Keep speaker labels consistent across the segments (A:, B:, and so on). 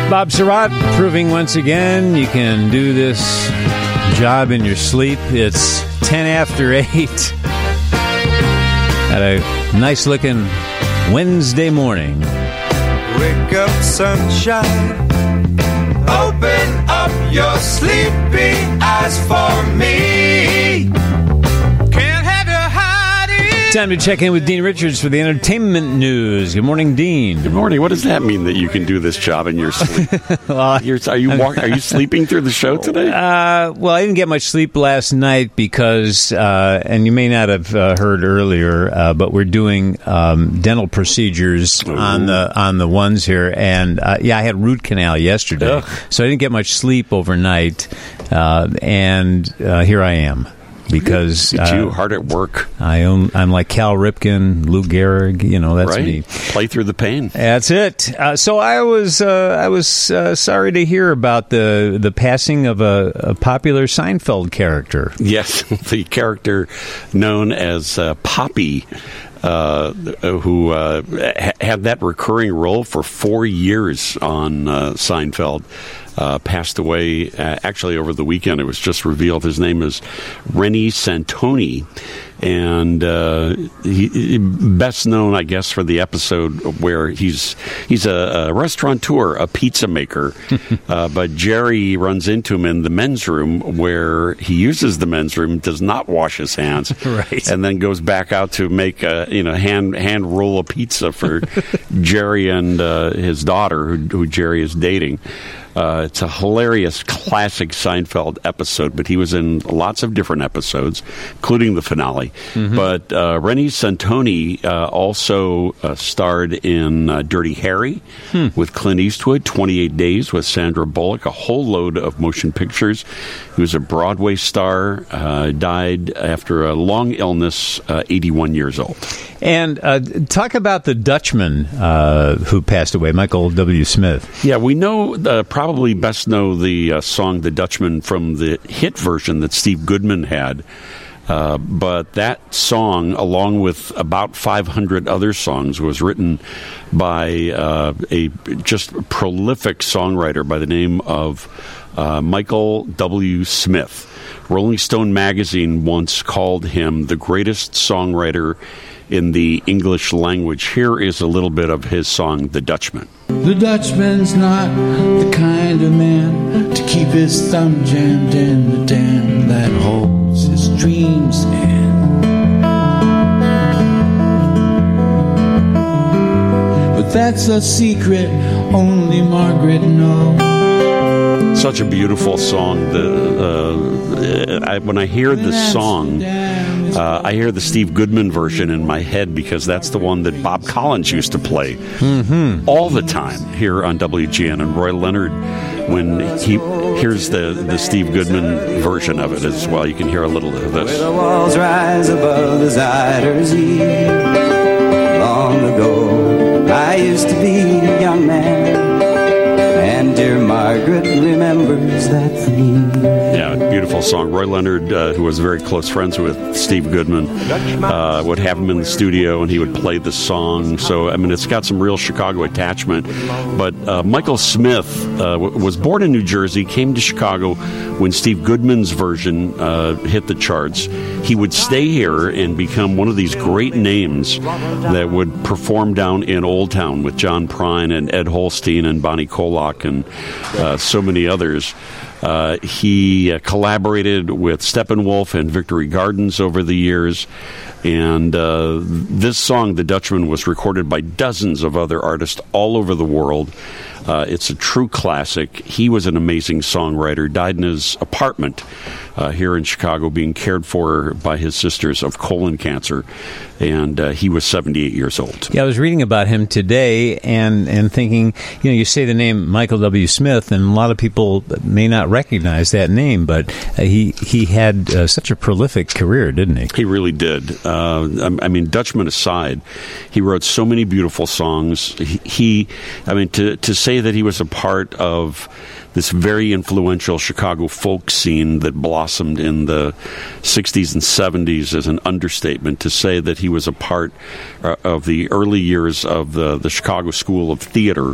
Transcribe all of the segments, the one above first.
A: Bob Surratt proving once again you can do this job in your sleep. It's 10 after 8. At a nice-looking Wednesday morning.
B: Wake up, sunshine. Open up your sleepy eyes for me. Can't have your hiding.
A: Time to check in with Dean Richards for the entertainment news. Good morning, Dean.
C: Good morning. What does that mean that you can do this job in your sleep? Are you sleeping through the show today?
A: Well, I didn't get much sleep last night because, and you may not have heard earlier, but we're doing dental procedures on the ones here, and I had root canal yesterday, so I didn't get much sleep overnight, and here I am. Because
C: you hard at work.
A: I'm like Cal Ripken, Lou Gehrig. That's
C: right.
A: me.
C: Play through the pain.
A: That's it. So I was sorry to hear about the passing of a popular Seinfeld character.
C: Yes, the character known as Poppy. Who had that recurring role for 4 years on Seinfeld, passed away actually over the weekend. It was just revealed his name is Rennie Santoni, and he best known, I guess, for the episode where he's a restaurateur, a pizza maker, but Jerry runs into him in the men's room where he uses the men's room, does not wash his hands,
A: right,
C: and then goes back out to make a hand roll a pizza for Jerry and his daughter, who Jerry is dating. It's a hilarious, classic Seinfeld episode, but he was in lots of different episodes, including the finale. Mm-hmm. But Rennie Santoni also starred in Dirty Harry with Clint Eastwood, 28 Days with Sandra Bullock, a whole load of motion pictures. He was a Broadway star, died after a long illness, 81 years old.
A: And talk about the Dutchman who passed away, Michael W. Smith.
C: Yeah, we know, probably best know the song The Dutchman from the hit version that Steve Goodman had. But that song, along with about 500 other songs, was written by a just prolific songwriter by the name of Michael W. Smith. Rolling Stone magazine once called him the greatest songwriter in the English language. Here is a little bit of his song, The Dutchman.
D: The Dutchman's not the kind of man to keep his thumb jammed in the dam that holds his dreams in. But that's a secret only Margaret knows.
C: Such a beautiful song. When I hear this song, I hear the Steve Goodman version in my head because that's the one that Bob Collins used to play all the time here on WGN. And Roy Leonard, when he hears the Steve Goodman version of it as well, you can hear a little of this.
B: Where the walls rise above the Zuiderzee. Long ago, I used to be a young man. And dear Margaret remembers that for me.
C: Yeah, beautiful song. Roy Leonard, who was very close friends with Steve Goodman, would have him in the studio and he would play the song. So, I mean, it's got some real Chicago attachment. But Michael Smith was born in New Jersey, came to Chicago when Steve Goodman's version hit the charts. He would stay here and become one of these great names that would perform down in Old Town with John Prine and Ed Holstein and Bonnie Kolak and so many others. He collaborated with Steppenwolf and Victory Gardens over the years. And this song, The Dutchman, was recorded by dozens of other artists all over the world. It's a true classic. He was an amazing songwriter, died in his apartment here in Chicago, being cared for by his sisters of colon cancer, and he was 78 years old.
A: Yeah, I was reading about him today and thinking, you say the name Michael W. Smith, and a lot of people may not recognize that name, but he had such a prolific career, didn't he?
C: He really did. I mean, Dutchman aside, he wrote so many beautiful songs. To say say that he was a part of this very influential Chicago folk scene that blossomed in the 60s and 70s is an understatement. To say that he was a part of the early years of the Chicago School of Theater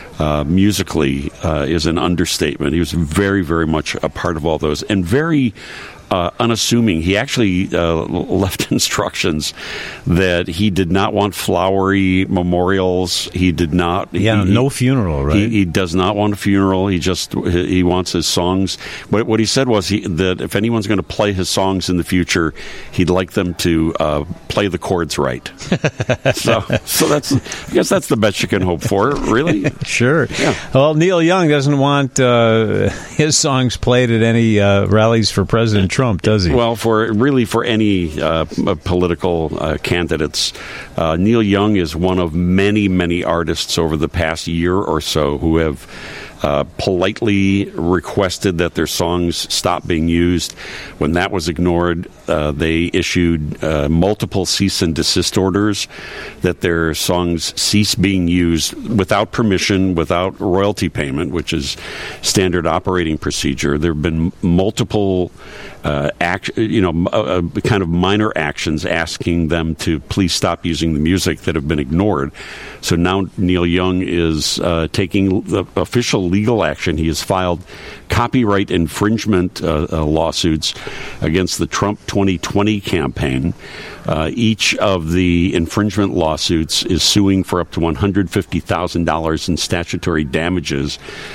C: musically is an understatement. He was very, very much a part of all those, and very unassuming. He actually left instructions that he did not want flowery memorials. He did not.
A: No funeral, right?
C: He does not want a funeral. He wants his songs. What he said was that if anyone's going to play his songs in the future, he'd like them to play the chords right. so that's, I guess that's the best you can hope for, really.
A: Sure.
C: Yeah.
A: Well, Neil Young doesn't want his songs played at any rallies for President Trump, does he?
C: Well, for any political candidates, Neil Young is one of many, many artists over the past year or so who have politely requested that their songs stop being used. When that was ignored, they issued multiple cease and desist orders that their songs cease being used without permission, without royalty payment, which is standard operating procedure. There have been multiple kind of minor actions asking them to please stop using the music that have been ignored. So now Neil Young is taking the official legal action. He has filed copyright infringement lawsuits against the Trump 2020 campaign. Each of the infringement lawsuits is suing for up to $150,000 in statutory damages,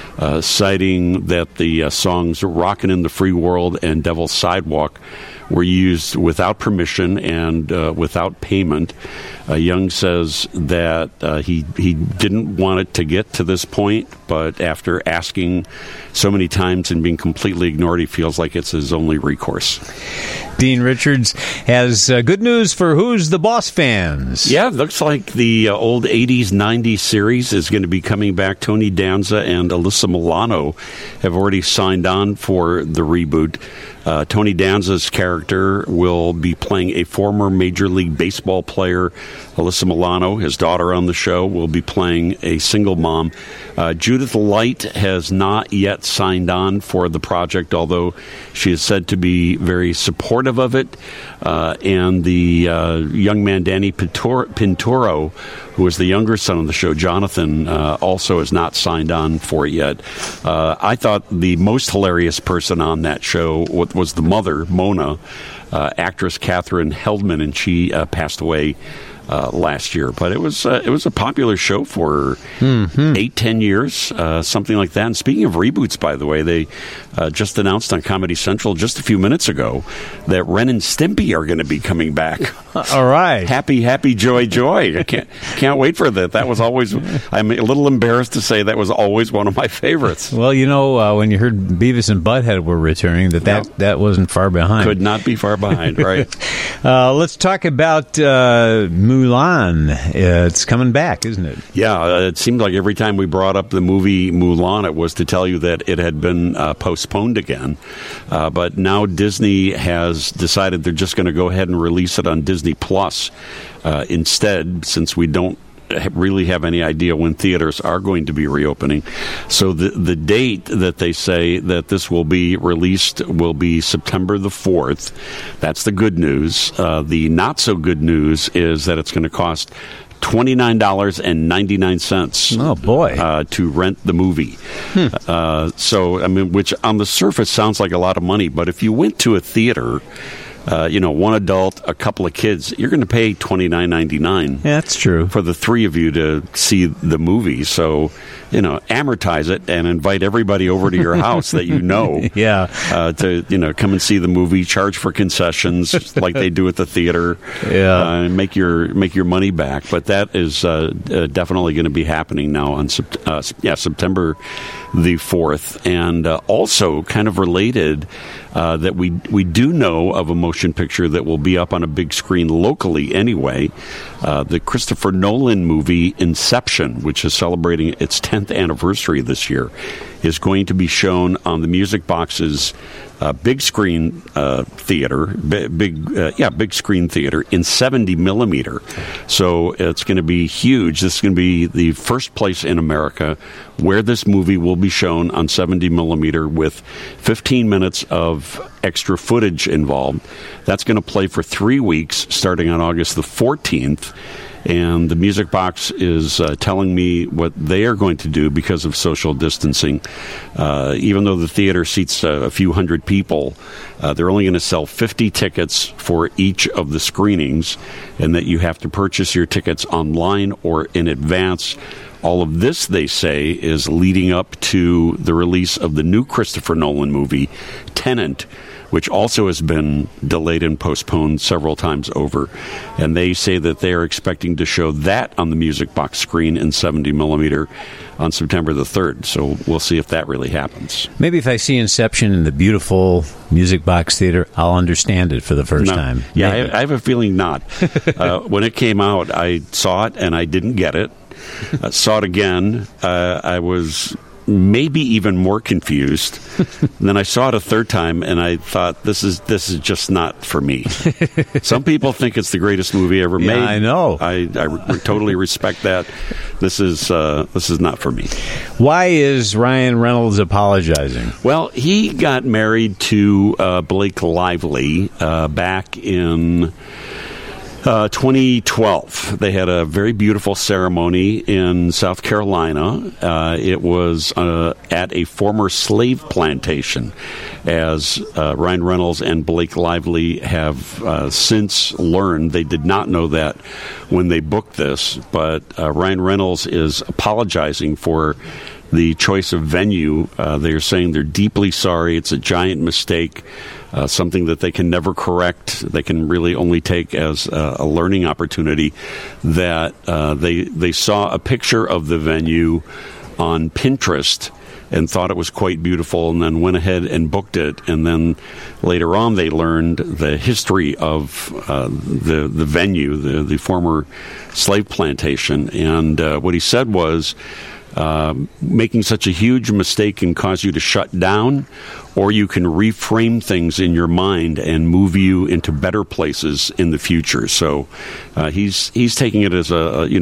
C: citing that the songs Rockin' in the Free World and Devil's Sidewalk were used without permission and without payment. Young says that he didn't want it to get to this point, but after asking so many times and being completely ignored, he feels like it's his only recourse.
A: Dean Richards has good news for Who's the Boss fans.
C: Yeah, it looks like the old 80s, 90s series is going to be coming back. Tony Danza and Alyssa Milano have already signed on for the reboot. Tony Danza's character will be playing a former Major League Baseball player. Alyssa Milano, his daughter on the show, will be playing a single mom. Judith Light has not yet signed on for the project, although she is said to be very supportive of it. And the young man, Danny Pinturo, who is the younger son of the show, Jonathan, also is not signed on for it yet. I thought the most hilarious person on that show was the mother, Mona, actress Catherine Heldman, and she passed away last year. But it was a popular show for 8-10 years, something like that. And speaking of reboots, by the way, they just announced on Comedy Central just a few minutes ago that Ren and Stimpy are going to be coming back.
A: All right.
C: Happy, joy. I can't wait for that. That was always, I'm a little embarrassed to say that was always one of my favorites.
A: Well, when you heard Beavis and Butthead were returning, that wasn't far behind.
C: Could not be far behind, right?
A: Let's talk about Mulan. It's coming back, isn't it?
C: Yeah, it seemed like every time we brought up the movie Mulan, it was to tell you that it had been postponed again. But now Disney has decided they're just going to go ahead and release it on Disney Plus instead, since we don't really have any idea when theaters are going to be reopening. So the date that they say that this will be released will be September the 4th. That's the good news. The not so good news is that it's going to cost $29.99.
A: Oh boy!
C: To rent the movie. So which on the surface sounds like a lot of money, but if you went to a theater, one adult, a couple of kids, you're going to pay $29.99.
A: Yeah, that's true.
C: For the three of you to see the movie. So, amortize it and invite everybody over to your house that you know.
A: Yeah.
C: To, come and see the movie, charge for concessions like they do at the theater.
A: Yeah.
C: And make your money back. But that is definitely going to be happening now on September the 4th. And also kind of related, that we do know of a motion picture that will be up on a big screen locally anyway. The Christopher Nolan movie Inception, which is celebrating its 10th anniversary this year, is going to be shown on the music boxes big screen theater, big screen theater in 70 millimeter. So it's going to be huge. This is going to be the first place in America where this movie will be shown on 70 millimeter with 15 minutes of extra footage involved. That's going to play for 3 weeks starting on August the 14th. And the Music Box is telling me what they are going to do because of social distancing. Even though the theater seats a few hundred people, they're only going to sell 50 tickets for each of the screenings, and that you have to purchase your tickets online or in advance. All of this, they say, is leading up to the release of the new Christopher Nolan movie, Tenet, which also has been delayed and postponed several times over. And they say that they are expecting to show that on the Music Box screen in 70 millimeter on September the 3rd. So we'll see if that really happens.
A: Maybe if I see Inception in the beautiful Music Box Theater, I'll understand it for the first time.
C: Yeah, I have a feeling not. When it came out, I saw it and I didn't get it. Saw it again. I was maybe even more confused. Then I saw it a third time, and I thought, this is just not for me. Some people think it's the greatest movie ever made.
A: I know.
C: I totally respect that. This is not for me.
A: Why is Ryan Reynolds apologizing?
C: Well, he got married to Blake Lively back in 2012. They had a very beautiful ceremony in South Carolina. It was at a former slave plantation, as Ryan Reynolds and Blake Lively have since learned. They did not know that when they booked this, but Ryan Reynolds is apologizing for the choice of venue. They're saying they're deeply sorry. It's a giant mistake. Something that they can never correct. They can really only take as a learning opportunity. That they saw a picture of the venue on Pinterest and thought it was quite beautiful, and then went ahead and booked it. And then later on, they learned the history of the venue, the former slave plantation. And what he said was, making such a huge mistake can cause you to shut down, or you can reframe things in your mind and move you into better places in the future. So he's taking it as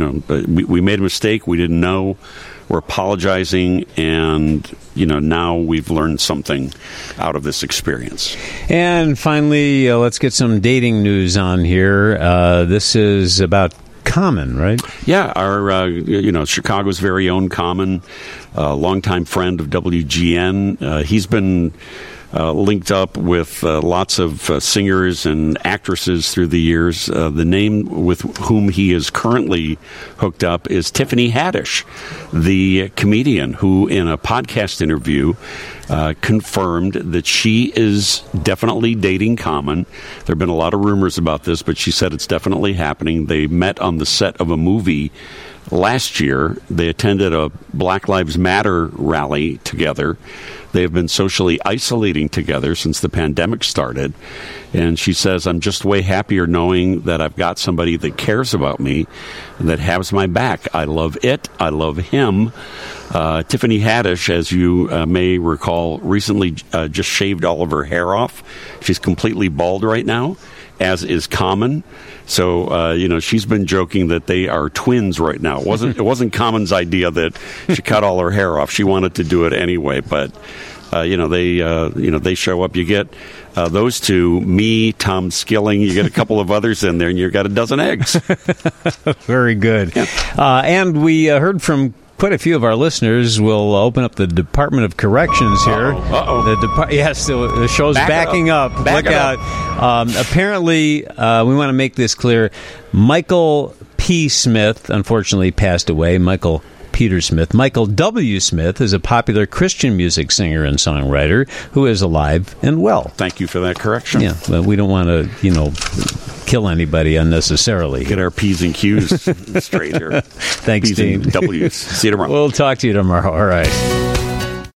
C: we made a mistake, we didn't know, we're apologizing, and now we've learned something out of this experience. And
A: finally, let's get some dating news on here. This is about Common, right?
C: Yeah, our Chicago's very own Common, longtime friend of WGN. He's been linked up with lots of singers and actresses through the years. The name with whom he is currently hooked up is Tiffany Haddish, the comedian who, in a podcast interview, confirmed that she is definitely dating Common. There have been a lot of rumors about this, but she said it's definitely happening. They met on the set of a movie last year. They attended a Black Lives Matter rally together. They have been socially isolating together since the pandemic started. And she says, I'm just way happier knowing that I've got somebody that cares about me and that has my back. I love it. I love him. Tiffany Haddish, as you may recall, recently just shaved all of her hair off. She's completely bald right now, as is Common. So, she's been joking that they are twins right now. It wasn't Common's idea that she cut all her hair off. She wanted to do it anyway, but they show up. You get those two, me, Tom Skilling. You get a couple of others in there, and you've got a dozen eggs.
A: Very good.
C: Yeah.
A: And we heard from quite a few of our listeners. Will open up the Department of Corrections here.
C: Uh-oh.
A: Yes, the show's backing up. Look out. Apparently, we want to make this clear. Michael P. Smith, unfortunately, passed away. Michael Peter Smith. Michael W. Smith is a popular Christian music singer and songwriter who is alive and well.
C: Thank you for that correction.
A: Yeah, but we don't want to, kill anybody unnecessarily.
C: Get our P's and Q's straight here.
A: Thanks,
C: P's
A: Dean.
C: and W's. See you tomorrow.
A: We'll talk to you tomorrow. All right.